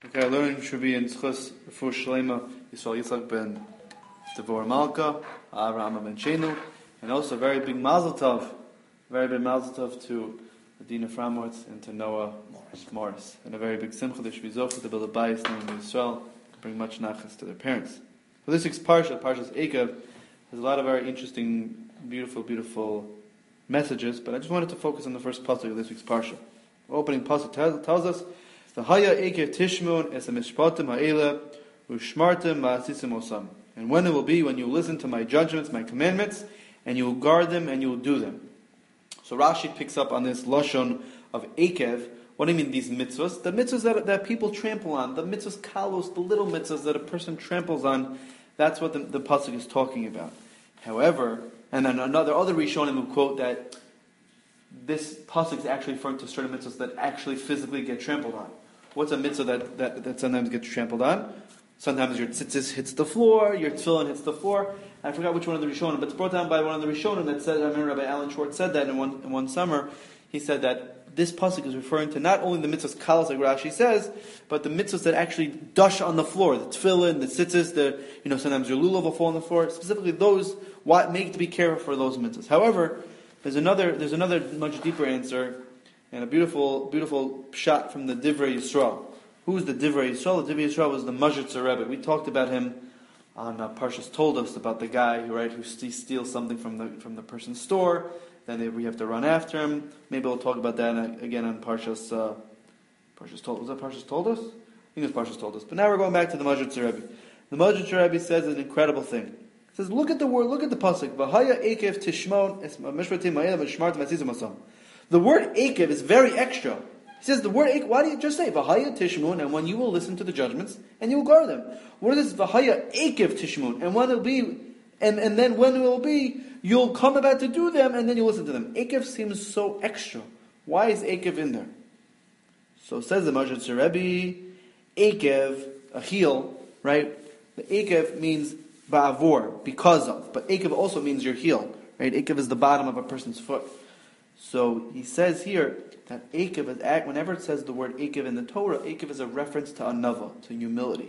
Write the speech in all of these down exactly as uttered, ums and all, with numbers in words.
Okay, learning should be in Tzchus Refuah Shlema Yisrael Yitzchak ben Devor Malka, Avraham ben Shenu, and also a very big Mazel Tov, very big Mazel Tov to Adina Framwitz and to Noah Morris. Morris. And a very big Simcha. They should be Zochah to build a bias knowing Yisrael, to bring much nachas to their parents. So this week's Parsha, Parsha's Eikev, has a lot of very interesting, beautiful, beautiful messages, but I just wanted to focus on the first pasuk of this week's Parsha. The opening pasuk tells, tells us, V'haya Eikev Tishmun es mishpatim ha'ele u'shmartim ma'asisim osam. And when it will be, when you listen to my judgments, my commandments, and you will guard them and you will do them. So Rashi picks up on this lashon of Eikev. What do you mean these mitzvahs? The mitzvahs that, that people trample on, the mitzvahs kalos, the little mitzvahs that a person tramples on, that's what the, the pasuk is talking about. However, and then another other Rishonim will quote that this pasuk is actually referring to certain mitzvahs that actually physically get trampled on. What's a mitzvah that, that, that sometimes gets trampled on? Sometimes your tzitzis hits the floor, your tefillin hits the floor. I forgot which one of the Rishonim, but it's brought down by one of the Rishonim that said, I remember Rabbi Alan Schwartz said that in one, in one summer. He said that this pasuk is referring to not only the mitzvahs kalos, like Rashi says, but the mitzvahs that actually dush on the floor, the tefillin, the tzitzis, the, you know, sometimes your lulav will fall on the floor. Specifically those, what make to be careful for those mitzvahs. However, there's another, there's another much deeper answer, and a beautiful, beautiful shot from the Divrei Yisrael. Who's the Divrei Yisrael? The Divrei Yisrael was the Mazhitzer Rebbe. We talked about him on uh, Parshas Told Us, about the guy who, right, who steals something from the from the person's store. Then they, we have to run after him. Maybe we'll talk about that again on Parshas uh, Parshas Told. Was that Parshas Told Us? I think it was Parshas Told Us. But now we're going back to the Mazhitzer Rebbe. The Mazhitzer Rebbe says an incredible thing. He says, look at the word, look at the pasuk. V'haya eikev tishmon es mishratim ha'elam v'shmartim ha'sizim asam. The word eikev is very extra. He says the word eikev, why do you just say v'haya tishmun, and when you will listen to the judgments and you will guard them? What is this v'haya eikev tishmun? And when it will be, and, and then when it will be, you'll come about to do them and then you'll listen to them. Eikev seems so extra. Why is eikev in there? So says the Mazhitzer Rebbe, eikev, a heel, right? The eikev means ba'avor, because of. But eikev also means your heel, right? Eikev is the bottom of a person's foot. So he says here that eikev is, whenever it says the word eikev in the Torah, eikev is a reference to anava, to humility.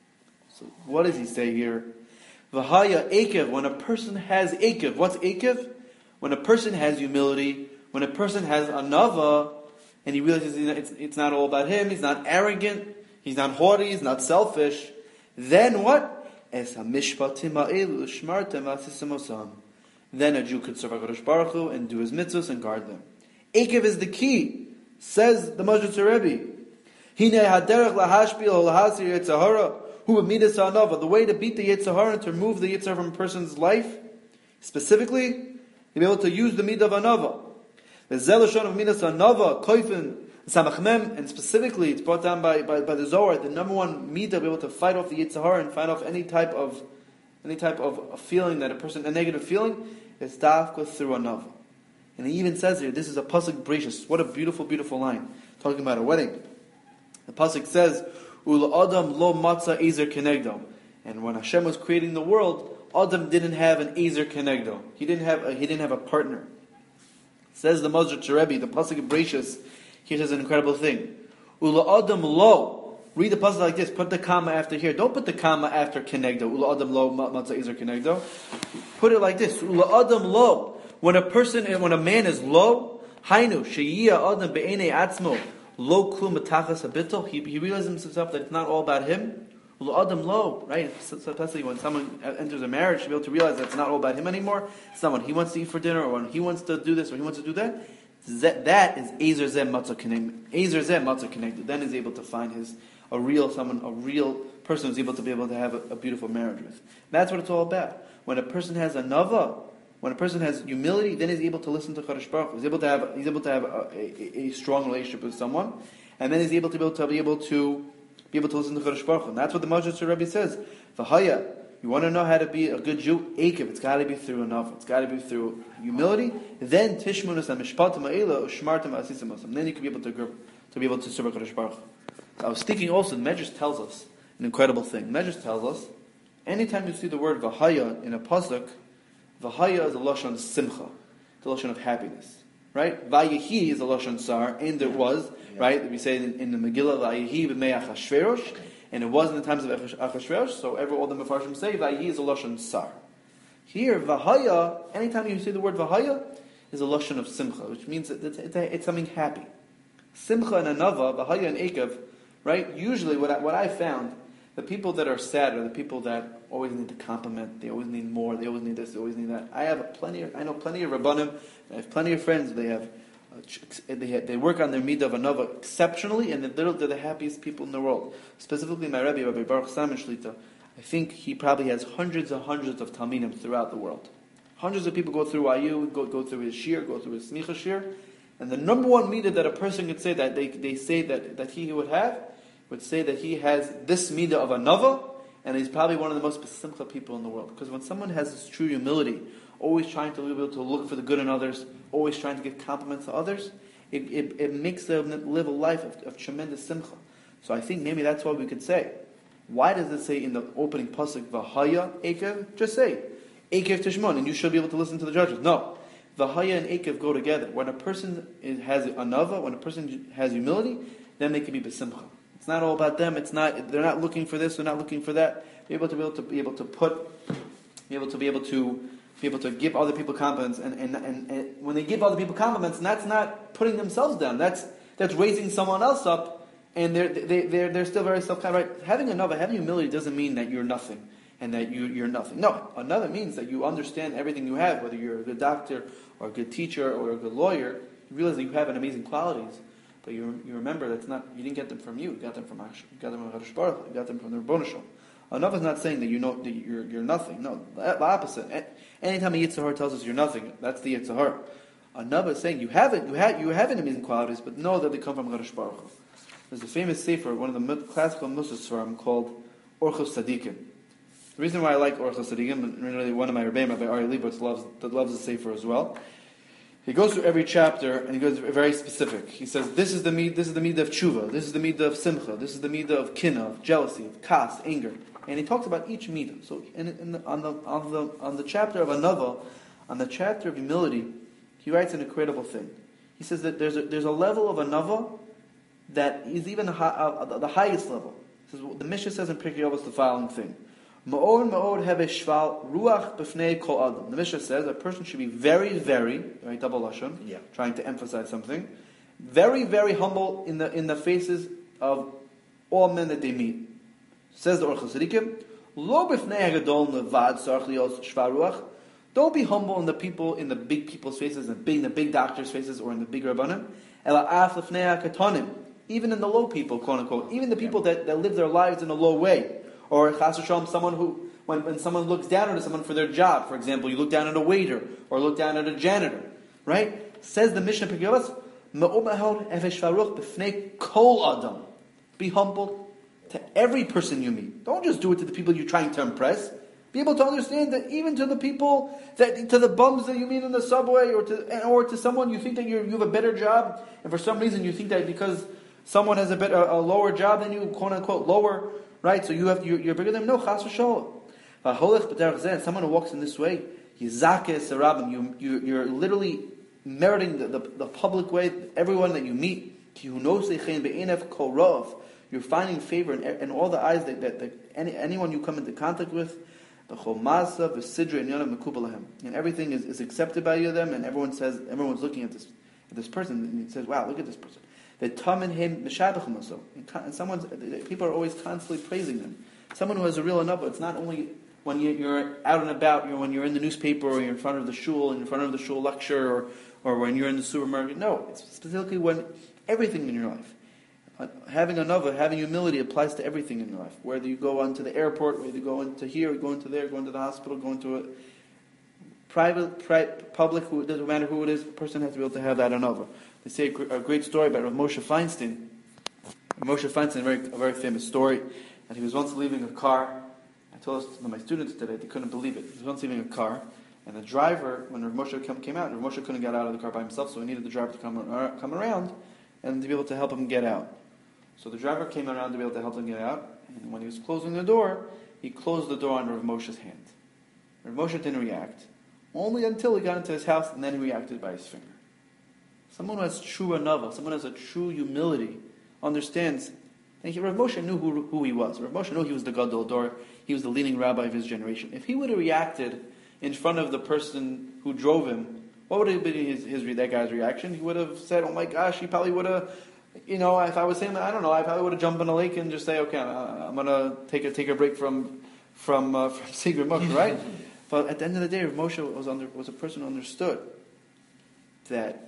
So what does he say here? V'haya eikev, when a person has eikev, what's eikev? When a person has humility, when a person has anava, and he realizes it's, it's not all about him, he's not arrogant, he's not haughty, he's not selfish, then what? Es hamishpatim ha'elu shmartem ha'asisim osam. Then a Jew could serve HaKadosh Baruch Hu and do his mitzvahs and guard them. Eikev is the key, says the Mazhitzer Rebbe. Hine haderech lahashpil lahasir yitzhahara hu b'midas ha'anava. The way to beat the yitzhahara and to remove the yitzhahara from a person's life, specifically, to be able to use the midah of anava. The zelashon of midas ha'anava, koifin, samachmem, and specifically, it's brought down by, by, by the Zohar, the number one midah to be able to fight off the yitzhahara and fight off any type of any type of a feeling that a person, a negative feeling, is dafka through anava. And he even says here, this is a pasuk brachos. What a beautiful, beautiful line. Talking about a wedding. The pasuk says, Ula Adam lo matza ezer kenegdo. And when Hashem was creating the world, Adam didn't have an ezer kenegdo. He didn't have a, he didn't have a partner. Says the Mazhitzer Rebbe, the pasuk brachos, here says an incredible thing. Ula Adam lo. Read the pasuk like this. Put the comma after here. Don't put the comma after kenegdo. Ula adam lo matzah izer kenegdo. Put it like this. Ula adam lo. When a person, when a man is low, hainu sheyiyah adam be'enei atzmo lo klum b'tachas habitol. He he realizes himself that it's not all about him. Ula adam lo. Right. Especially when someone enters a marriage, to be able to realize that it's not all about him anymore. Someone he wants to eat for dinner, or when he wants to do this, or he wants to do that. That is ezer zeh matzah kenegdo. Ezer zeh matzah kenegdo. Then he's able to find his a real someone, a real person who's able to be able to have a, a beautiful marriage with. That's what it's all about. When a person has a nava, when a person has humility, then he's able to listen to Kadosh Baruch Hu. He's able to have, he's able to have a, a, a strong relationship with someone, and then he's able to be able to be able to be able to listen to Kadosh Baruch Hu. And that's what the Mazhitzer Rebbe says. V'haya, you want to know how to be a good Jew? Eikev, it's got to be through enough. It's got to be through humility. Then tishmunus hamishpatim ha'ela u'shmartim ha'asisim osam. Then you can be able to to be able to serve Kadosh Baruch Hu. I was thinking also, the Medrash tells us an incredible thing. Medrash tells us, anytime you see the word v'haya in a pasuk, v'haya is a lashon simcha, the lashon of happiness. right? Vayehi is a lashon sar, and it was, yeah. right? We say in, in the Megillah, Vayehi b'mei Achashverosh, and it was in the times of Achashverosh. So every all the Mefarshim say Vayehi is a lashon sar. Here, Vahaya, anytime you say the word Vahaya, is a lashon of simcha, which means that it's, it's, it's something happy. Simcha and anava, Vahaya and Ekev, right? Usually, what I, what I found, the people that are sad are the people that always need to compliment. They always need more. They always need this. They always need that. I have plenty. Of, I know plenty of rabbanim. I have plenty of friends. They have, uh, they have, they work on their midah of anava exceptionally, and they're, they're the happiest people in the world. Specifically, my Rebbe, Rabbi Baruch Salmon Shlita. I think he probably has hundreds and hundreds of talmidim throughout the world. Hundreds of people go through I U, go go through his shir, go through his smicha shir, and the number one midah that a person could say that they they say that that he would have would say that he has this midah of anava. And he's probably one of the most besimcha people in the world. Because when someone has this true humility, always trying to be able to look for the good in others, always trying to give compliments to others, it, it, it makes them live a life of, of tremendous simcha. So I think maybe that's why we could say, why does it say in the opening pasuk, Vahaya Ekev? Just say, Ekev Tishmon, and you should be able to listen to the judges. No. Vahaya and Ekev go together. When a person has anava, when a person has humility, then they can be besimcha. It's not all about them. It's not. They're not looking for this. They're not looking for that. Be able to be able to be able to put, be able to be able to be able to give other people compliments. And and, and, and when they give other people compliments, that's not putting themselves down. That's that's raising someone else up. And they're they they're they're still very self-confident. Right? Having another having humility doesn't mean that you're nothing and that you you're nothing. No, another means that you understand everything you have. Whether you're a good doctor or a good teacher or a good lawyer, you realize that you have an amazing qualities. But you you remember that's not you didn't get them from you. You got them from Hashem. You got them from Hakadosh Baruch Hu. You got them from the Rebbeinu Shalom. Another is not saying that you know that you're you're nothing. No, the opposite. Anytime a Yetzer Hara tells us you're nothing, that's the Yetzer Hara. Another is saying you have it. You have you have an amazing qualities, but know that they come from Hakadosh Baruch Hu. There's a famous sefer, one of the classical Musar Sfarim called Orchos Tzadikim. The reason why I like Orchos Tzadikim, and really one of my Rebbeim, Rabbi Ari Leibowitz, loves that loves the sefer as well. He goes through every chapter and he goes very specific. He says, "This is the mid, this is the midah of tshuva. This is the midah of simcha. This is the midah of kina, of jealousy, of kas, anger." And he talks about each midah. So, in, in the, on the on the on the chapter of anava, on the chapter of humility, he writes an incredible thing. He says that there's a, there's a level of anava that is even the, uh, the highest level. He says, the Mishnah says in Pirkei Avos the following thing. Ma'or ma'or heve shval ruach b'fnei kol adam. The Mishnah says a person should be very, very, right, double lashon, yeah. trying to emphasize something, very, very humble in the in the faces of all men that they meet. Says the Orchos Tzadikim, lo b'fnei hagadol levad sarach lios shval ruach. Don't be humble in the people, in the big people's faces, and big, in the big doctors' faces, or in the big rabbanim. Ela af lefnei hakatonim. Even in the low people, quote unquote, even the people that, that live their lives in a low way. Or chas v'shalom, someone who, when, when someone looks down at someone for their job, for example, you look down at a waiter, or look down at a janitor, right? Says the Mishnah Pirkei Avos, me'or ma'or heve shval ruach b'fnei kol adam. Be humble to every person you meet. Don't just do it to the people you're trying to impress. Be able to understand that even to the people, that to the bums that you meet in the subway, or to or to someone you think that you you have a better job, and for some reason you think that because someone has a better a lower job than you, quote unquote lower, right? So you have you're, you're bigger than them. No, chas v'sholom. Someone who walks in this way, yizakes arabim. You you you're literally meriting the, the, the public way. Everyone that you meet, you're finding favor in, in all the eyes that, that, that any, anyone you come into contact with. And everything is, is accepted by you them, and everyone says everyone's looking at this at this person and it says, "Wow, look at this person." They tam in him and someone's people are always constantly praising them. Someone who has a real anava. It's not only when you're out and about, you're when you're in the newspaper or you're in front of the shul, in front of the shul lecture, or or when you're in the supermarket. No, it's specifically when everything in your life. Having anava, having humility applies to everything in your life. Whether you go onto the airport, whether you go into here, go into there, go into the hospital, go into a private, pri- public, who, it doesn't matter who it is, the person has to be able to have that anava. They say a, a great story about Rav Moshe Feinstein. Rav Moshe Feinstein, a very, a very famous story, that he was once leaving a car. I told this to my students today, they couldn't believe it. He was once leaving a car, and the driver, when Rav Moshe came out, Rav Moshe couldn't get out of the car by himself, so he needed the driver to come, come around and to be able to help him get out. So the driver came around to be able to help him get out, and when he was closing the door, he closed the door on Rav Moshe's hand. Rav Moshe didn't react, only until he got into his house, and then he reacted by his finger. someone who has true anava, someone who has a true humility, understands. Thank you. Rav Moshe knew who, who he was. Rav Moshe knew he was the Gadol Dor. He was the leading rabbi of his generation. If he would have reacted in front of the person who drove him, what would have been his, his that guy's reaction? He would have said, "Oh my gosh!" He probably would have, you know, if I was saying that, I don't know, I probably would have jumped in a lake and just say, "Okay, I'm gonna take a take a break from from uh, from Sigrid Moshe," right? But at the end of the day, Rav Moshe was under was a person who understood that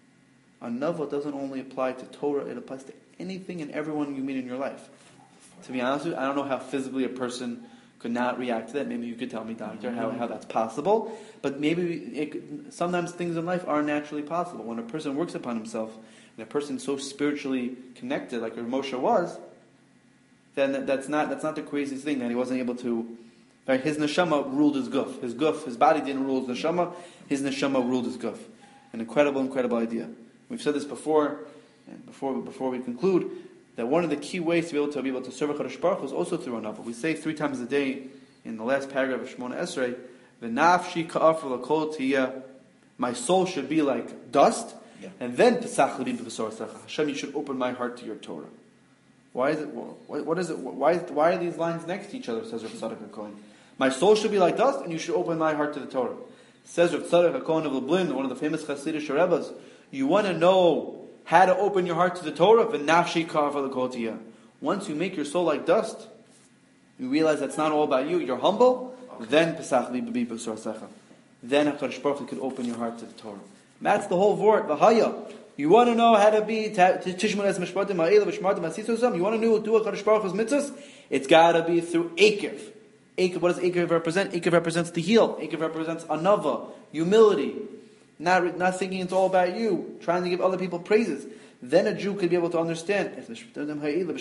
a nava doesn't only apply to Torah; it applies to anything and everyone you meet in your life. To be honest with you, I don't know how physically a person could not react to that. Maybe you could tell me, doctor, how, how that's possible. But maybe it, sometimes things in life are naturally possible. When a person works upon himself, and a person so spiritually connected, like Rav Moshe was, then that, that's not that's not the craziest thing that he wasn't able to. Right? His neshama ruled his guf. His guf, his body didn't rule his neshama. His neshama ruled his guf. An incredible, incredible idea. We've said this before, and before before we conclude, that one of the key ways to be able to be able to serve HaKadosh Baruch Hu is also through anava. We say three times a day in the last paragraph of Shemona Esrei, "V'nafshi ka'afar l'kol tiyah," my soul should be like dust, yeah. And then Pesach libi b'v'sor Hashem, you should open my heart to your Torah. Why is it? What, what is it? Why? Why are these lines next to each other? Says Rav Tzadok HaKohen. My soul should be like dust, and you should open my heart to the Torah. Says Rav Tzadok HaKohen of Lublin, one of the famous Hasidic Rebbes. You want to know how to open your heart to the Torah? V'nafshi ka'afar l'kol tiyah. Once you make your soul like dust, you realize that's not all about you. You're humble. Okay. Then Pesach libi b'sor secha. Then HaKadosh Baruch Hu could open your heart to the Torah. And that's the whole word. V'haya. You want to know how to be tishmon es mishpatim ha'ela v'shmartim ha'sisosam. You want to know do HaKadosh Baruch Hu's mitzvahs. It's got to be through Ekev. Ekev. What does Ekev represent? Ekev represents the heel. Ekev represents anava, humility. Not, not thinking it's all about you, trying to give other people praises. Then a Jew could be able to understand. Then a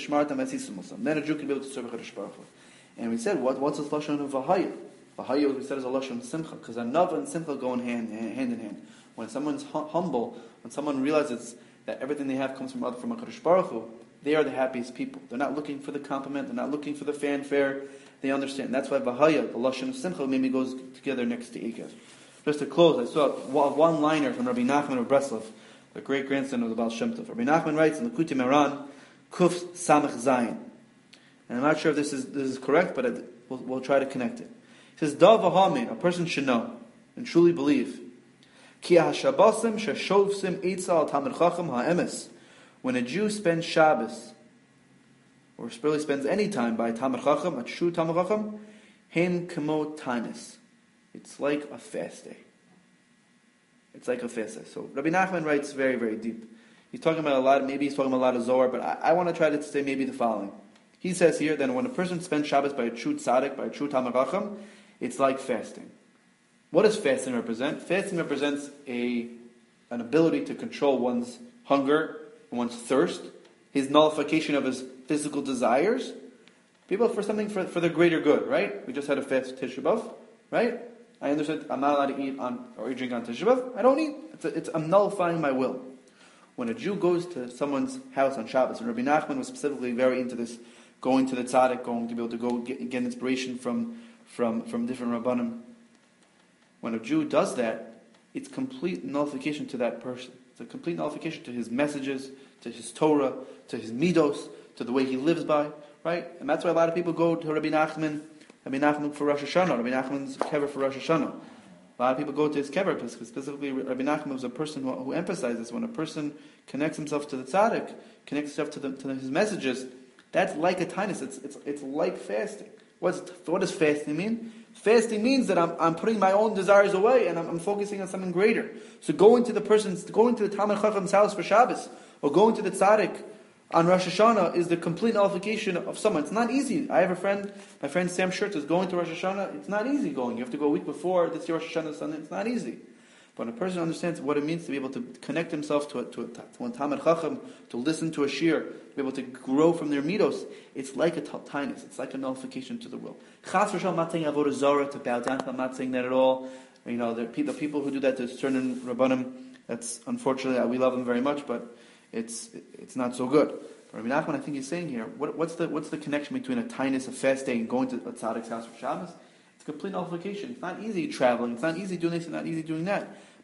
Jew could be able to serve HaKadosh Baruch Hu. And we said, what, what's this lashon of v'haya? V'haya, we said, is a lashon of simcha, because anava and simcha go in hand, hand in hand. When someone's hum- humble, when someone realizes that everything they have comes from other from HaKadosh Baruch Hu, they are the happiest people. They're not looking for the compliment. They're not looking for the fanfare. They understand. That's why v'haya, the lashon of simcha, maybe goes together next to Ekev. Just to close, I saw a one-liner from Rabbi Nachman of Breslov, the great-grandson of the Baal Shem Tov. Rabbi Nachman writes in the Likutei Moharan, Kuf Samech Zayin. And I'm not sure if this is this is correct, but it, we'll, we'll try to connect it. He says, Dav v'hamin, a person should know and truly believe, Ki ha'shabbasim sheshovsim eitza al Talmid Chacham ha'emes. When a Jew spends Shabbos, or really spends any time by Talmid Chacham, a true Talmid Chacham, hem kemo tanis. It's like a fast day. It's like a fast day. So Rabbi Nachman writes very, very deep. He's talking about a lot, maybe he's talking about a lot of Zohar, but I, I want to try to say maybe the following. He says here that when a person spends Shabbos by a true tzaddik, by a true Talmid Chacham, it's like fasting. What does fasting represent? Fasting represents a an ability to control one's hunger, one's thirst, his nullification of his physical desires. People for something for, for the greater good, right? We just had a fast Tisha B'Av, right? I understood I'm not allowed to eat on or drink on Tisha B'Av. I don't eat. It's, a, it's I'm nullifying my will. When a Jew goes to someone's house on Shabbos, and Rabbi Nachman was specifically very into this, going to the tzaddik, going to be able to go get, get inspiration from from from different rabbanim. When a Jew does that, it's complete nullification to that person. It's a complete nullification to his messages, to his Torah, to his midos, to the way he lives by. Right, and that's why a lot of people go to Rabbi Nachman. Rabbi Nachman for Rosh Hashanah, Rabbi Nachman's kever for Rosh Hashanah. A lot of people go to his kever because specifically Rabbi Nachman was a person who, who emphasizes when a person connects himself to the tzaddik, connects himself to, the, to his messages, that's like a tinus. It's it's it's like fasting. What's what does fasting mean? Fasting means that I'm I'm putting my own desires away and I'm, I'm focusing on something greater. So going to the person's, going to the Talmid Chacham's house for Shabbos, or going to the tzaddik on Rosh Hashanah is the complete nullification of someone. It's not easy. I have a friend, my friend Sam Schurtz is going to Rosh Hashanah. It's not easy going. You have to go a week before this year Rosh Hashanah Sunday. It's not easy. But when a person understands what it means to be able to connect himself to a, to a, to a Talmid Chacham, to listen to a shir, to be able to grow from their midos, it's like a tinus. It's like a nullification to the will. Chas v'shalom, I'm not saying avodah zarah, to bow down. I'm not saying that at all. You know, the, the people who do that to certain rabbanim, that's unfortunately, we love them very much, but it's it's not so good. Rabbi Nachman, I think he's saying here, what, what's the what's the connection between a tinus, a fast day, and going to a tzaddik's house for Shabbos? It's complete nullification. It's not easy traveling. It's not easy doing this. It's not easy doing that.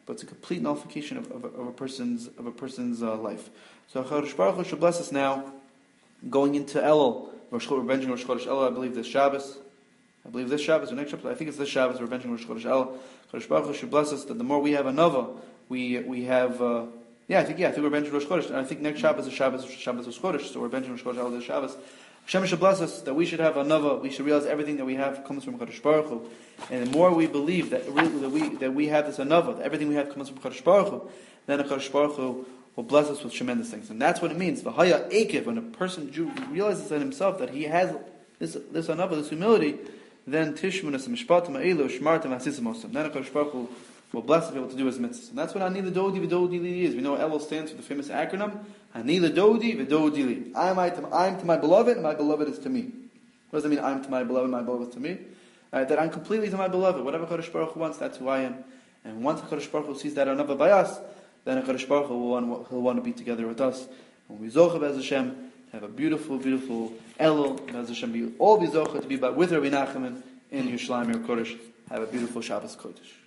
but it's a complete nullification of, of, of a person's of a person's uh, life. So HaKadosh Baruch Hu should bless us now, going into Elul. Rosh Chodesh, we're benching Rosh Chodesh Elul, I believe this Shabbos. I believe this Shabbos or next Shabbos. I think it's this Shabbos. We're benching Rosh Chodesh Elul. HaKadosh Baruch Hu should bless us that the more we have a Nova, we we have. Uh, yeah, I think yeah, I think we're benching Rosh Chodesh, and I think next Shabbos is Shabbos Shabbos Rosh Chodesh. So we're benching Rosh Chodesh Elul this Shabbos. Hashem should bless us that we should have a Nova. We should realize everything that we have comes from Kadosh Baruch Hu, and the more we believe that, really, that we that we have this Nova, that everything we have comes from Kadosh Baruch Hu, then Kadosh Baruch Hu will bless us with tremendous things, and that's what it means. V'haya ekev, when a person Jew realizes in himself that he has this this Nova, this humility, then Tishmunas Mishpatim Eilu Shmartim Hasisimosam. Then Kadosh Baruch Hu will bless us to be able to do his mitzvahs, and that's what Ani L'Dodi V'Dodi Li is. We know Elul stands for the famous acronym Ani L'Dodi V'Dodi Li. I'm I to, I'm to my beloved, and my beloved is to me. What does that mean? I'm to my beloved, my beloved is to me. Uh, that I'm completely to my beloved. Whatever Kadosh Baruch Hu wants, that's who I am. And once Kadosh Baruch Hu sees that another by us, then Kadosh Baruch Hu will want, he'll want to be together with us. And we zocha Be'ez Hashem, have a beautiful, beautiful Elul. Be'ez Hashem, be all be zocha to be with Rabbi Nachman in Yerushalayim Kodesh. Have a beautiful Shabbos Kodesh.